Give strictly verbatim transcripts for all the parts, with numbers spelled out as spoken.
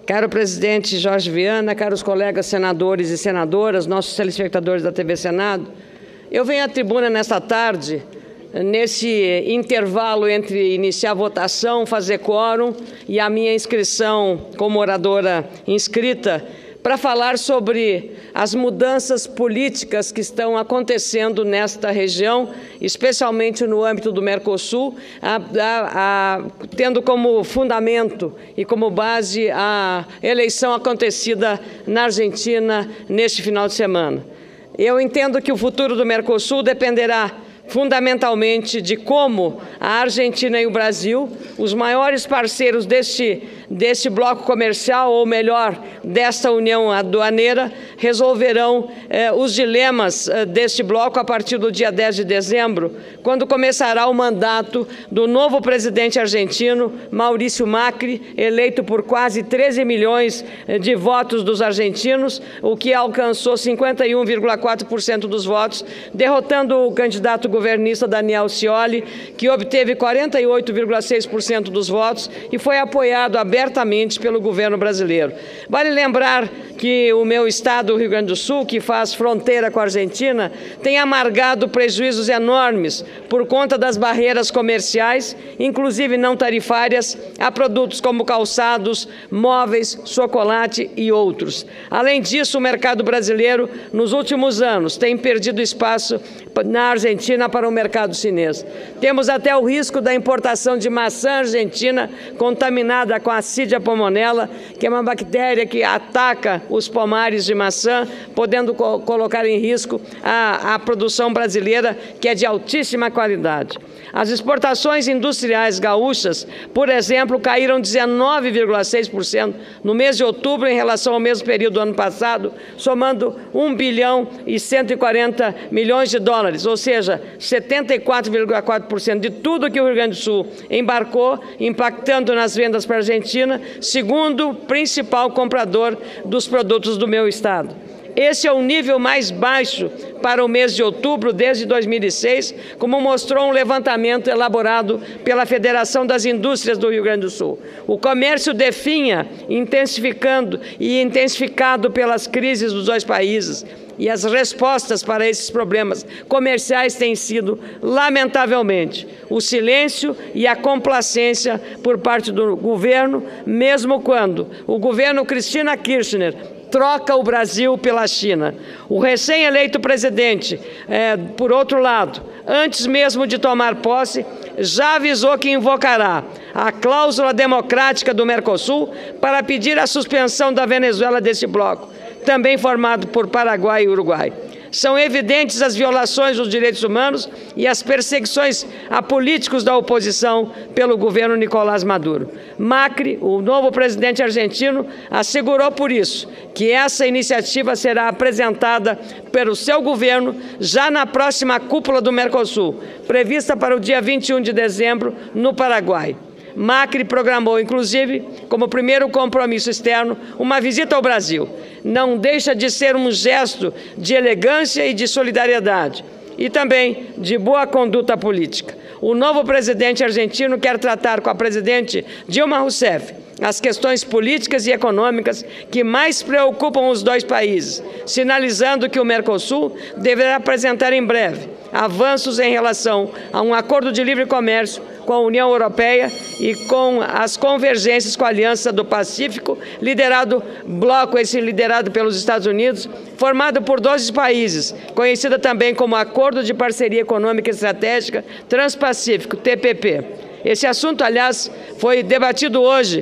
Caro presidente Jorge Viana, caros colegas senadores e senadoras, nossos telespectadores da T V Senado, eu venho à tribuna nesta tarde, nesse intervalo entre iniciar a votação, fazer quórum e a minha inscrição como oradora inscrita, para falar sobre as mudanças políticas que estão acontecendo nesta região, especialmente no âmbito do Mercosul, a, a, a, tendo como fundamento e como base a eleição acontecida na Argentina neste final de semana. Eu entendo que o futuro do Mercosul dependerá fundamentalmente de como a Argentina e o Brasil, os maiores parceiros deste, deste bloco comercial, ou melhor, desta união aduaneira, resolverão eh, os dilemas eh, deste bloco a partir do dia dez de dezembro, quando começará o mandato do novo presidente argentino, Maurício Macri, eleito por quase treze milhões de votos dos argentinos, o que alcançou cinquenta e um vírgula quatro por cento dos votos, derrotando o candidato governista Daniel Scioli, que obteve quarenta e oito vírgula seis por cento dos votos e foi apoiado abertamente pelo governo brasileiro. Vale lembrar que o meu estado, o Rio Grande do Sul, que faz fronteira com a Argentina, tem amargado prejuízos enormes por conta das barreiras comerciais, inclusive não tarifárias, a produtos como calçados, móveis, chocolate e outros. Além disso, o mercado brasileiro, nos últimos anos, tem perdido espaço na Argentina para o mercado chinês. Temos até o risco da importação de maçã argentina contaminada com Acídia pomonella, que é uma bactéria que ataca os pomares de maçã, podendo co colocar em risco a, a produção brasileira, que é de altíssima qualidade. As exportações industriais gaúchas, por exemplo, caíram dezenove vírgula seis por cento no mês de outubro em relação ao mesmo período do ano passado, somando um bilhão e cento e quarenta milhões de dólares, ou seja, setenta e quatro vírgula quatro por cento de tudo que o Rio Grande do Sul embarcou, impactando nas vendas para a Argentina, segundo o principal comprador dos produtos do meu estado. Esse é o nível mais baixo para o mês de outubro desde dois mil e seis, como mostrou um levantamento elaborado pela Federação das Indústrias do Rio Grande do Sul. O comércio definha, intensificando e intensificado pelas crises dos dois países, e as respostas para esses problemas comerciais têm sido, lamentavelmente, o silêncio e a complacência por parte do governo, mesmo quando o governo Cristina Kirchner troca o Brasil pela China. O recém-eleito presidente, é, por outro lado, antes mesmo de tomar posse, já avisou que invocará a cláusula democrática do Mercosul para pedir a suspensão da Venezuela desse bloco, também formado por Paraguai e Uruguai. São evidentes as violações dos direitos humanos e as perseguições a políticos da oposição pelo governo Nicolás Maduro. Macri, o novo presidente argentino, assegurou por isso que essa iniciativa será apresentada pelo seu governo já na próxima cúpula do Mercosul, prevista para o dia vinte e um de dezembro, no Paraguai. Macri programou, inclusive, como primeiro compromisso externo, uma visita ao Brasil. Não deixa de ser um gesto de elegância e de solidariedade, e também de boa conduta política. O novo presidente argentino quer tratar com a presidente Dilma Rousseff as questões políticas e econômicas que mais preocupam os dois países, sinalizando que o Mercosul deverá apresentar em breve avanços em relação a um acordo de livre comércio com a União Europeia e com as convergências com a Aliança do Pacífico, liderado bloco esse liderado pelos Estados Unidos, formado por doze países, conhecida também como Acordo de Parceria Econômica Estratégica Transpacífico, T P P. Esse assunto, aliás, foi debatido hoje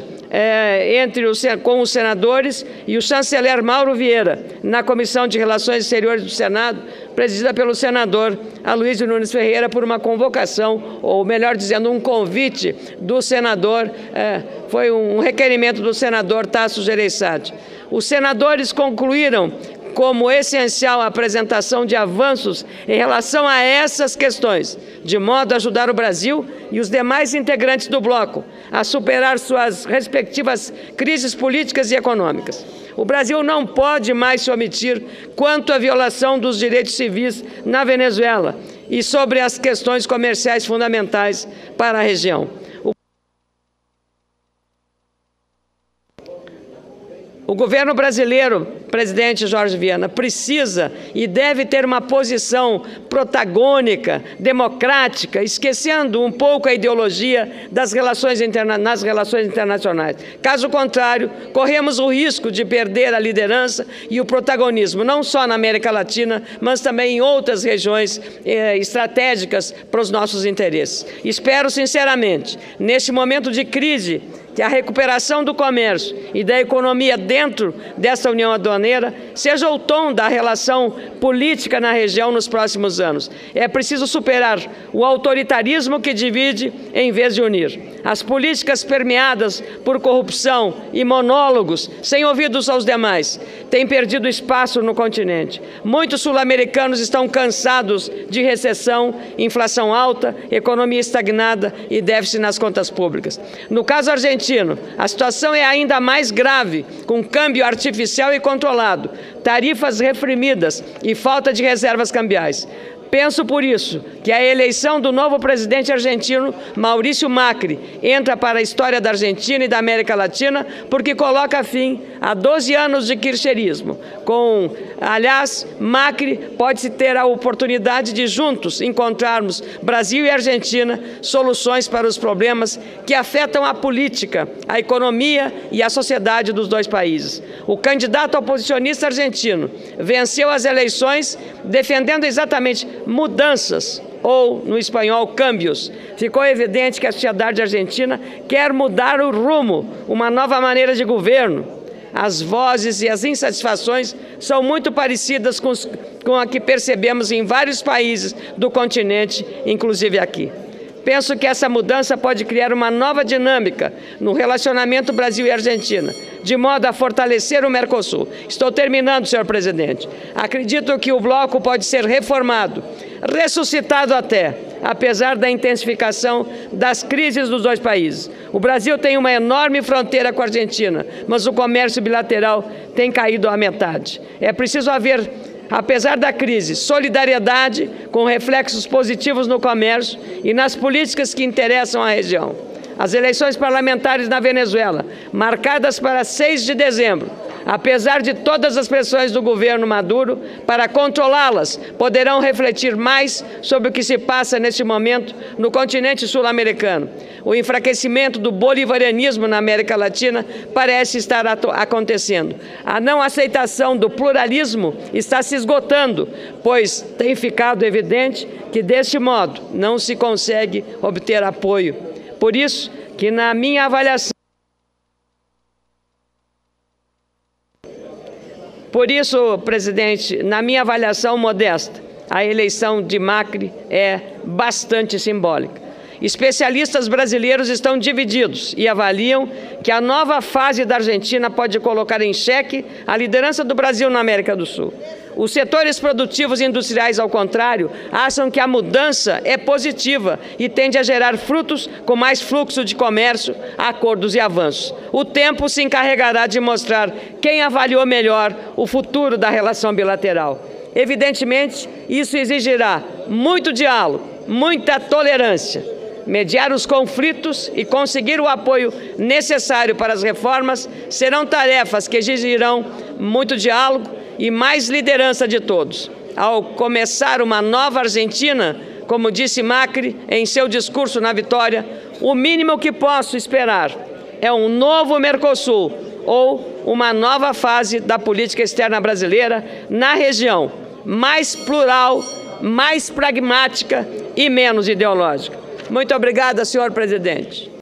é, entre os, com os senadores e o chanceler Mauro Vieira, na Comissão de Relações Exteriores do Senado, presidida pelo senador Aloysio Nunes Ferreira, por uma convocação, ou melhor dizendo, um convite do senador, é, foi um requerimento do senador Tasso Gereissati. Os senadores concluíram como essencial a apresentação de avanços em relação a essas questões, de modo a ajudar o Brasil e os demais integrantes do bloco a superar suas respectivas crises políticas e econômicas. O Brasil não pode mais se omitir quanto à violação dos direitos civis na Venezuela e sobre as questões comerciais fundamentais para a região. O governo brasileiro, presidente Jorge Viana, precisa e deve ter uma posição protagônica, democrática, esquecendo um pouco a ideologia das relações interna- nas relações internacionais. Caso contrário, corremos o risco de perder a liderança e o protagonismo, não só na América Latina, mas também em outras regiões eh, estratégicas para os nossos interesses. Espero, sinceramente, neste momento de crise, que a recuperação do comércio e da economia dentro dessa União Aduaneira seja o tom da relação política na região nos próximos anos. É preciso superar o autoritarismo que divide em vez de unir. As políticas permeadas por corrupção e monólogos, sem ouvidos aos demais, têm perdido espaço no continente. Muitos sul-americanos estão cansados de recessão, inflação alta, economia estagnada e déficit nas contas públicas. No caso argentino, a situação é ainda mais grave, com câmbio artificial e controlado, tarifas reprimidas e falta de reservas cambiais. Penso, por isso, que a eleição do novo presidente argentino, Maurício Macri, entra para a história da Argentina e da América Latina porque coloca fim a doze anos de kirchnerismo. Com, aliás, Macri pode-se ter a oportunidade de juntos encontrarmos, Brasil e Argentina, soluções para os problemas que afetam a política, a economia e a sociedade dos dois países. O candidato oposicionista argentino venceu as eleições defendendo exatamente mudanças, ou, no espanhol, câmbios. Ficou evidente que a sociedade argentina quer mudar o rumo, uma nova maneira de governo. As vozes e as insatisfações são muito parecidas com, os, com a que percebemos em vários países do continente, inclusive aqui. Penso que essa mudança pode criar uma nova dinâmica no relacionamento Brasil e Argentina, de modo a fortalecer o Mercosul. Estou terminando, senhor presidente. Acredito que o bloco pode ser reformado, ressuscitado até, apesar da intensificação das crises dos dois países. O Brasil tem uma enorme fronteira com a Argentina, mas o comércio bilateral tem caído à metade. É preciso haver, apesar da crise, solidariedade com reflexos positivos no comércio e nas políticas que interessam a região. As eleições parlamentares na Venezuela, marcadas para seis de dezembro, apesar de todas as pressões do governo Maduro para controlá-las, poderão refletir mais sobre o que se passa neste momento no continente sul-americano. O enfraquecimento do bolivarianismo na América Latina parece estar acontecendo. A não aceitação do pluralismo está se esgotando, pois tem ficado evidente que, deste modo, não se consegue obter apoio. Por isso que, na minha avaliação, Por isso, presidente, na minha avaliação modesta, a eleição de Macri é bastante simbólica. Especialistas brasileiros estão divididos e avaliam que a nova fase da Argentina pode colocar em xeque a liderança do Brasil na América do Sul. Os setores produtivos e industriais, ao contrário, acham que a mudança é positiva e tende a gerar frutos com mais fluxo de comércio, acordos e avanços. O tempo se encarregará de mostrar quem avaliou melhor o futuro da relação bilateral. Evidentemente, isso exigirá muito diálogo, muita tolerância. Mediar os conflitos e conseguir o apoio necessário para as reformas serão tarefas que exigirão muito diálogo e mais liderança de todos. Ao começar uma nova Argentina, como disse Macri em seu discurso na Vitória, o mínimo que posso esperar é um novo Mercosul ou uma nova fase da política externa brasileira na região, mais plural, mais pragmática e menos ideológica. Muito obrigada, senhor presidente.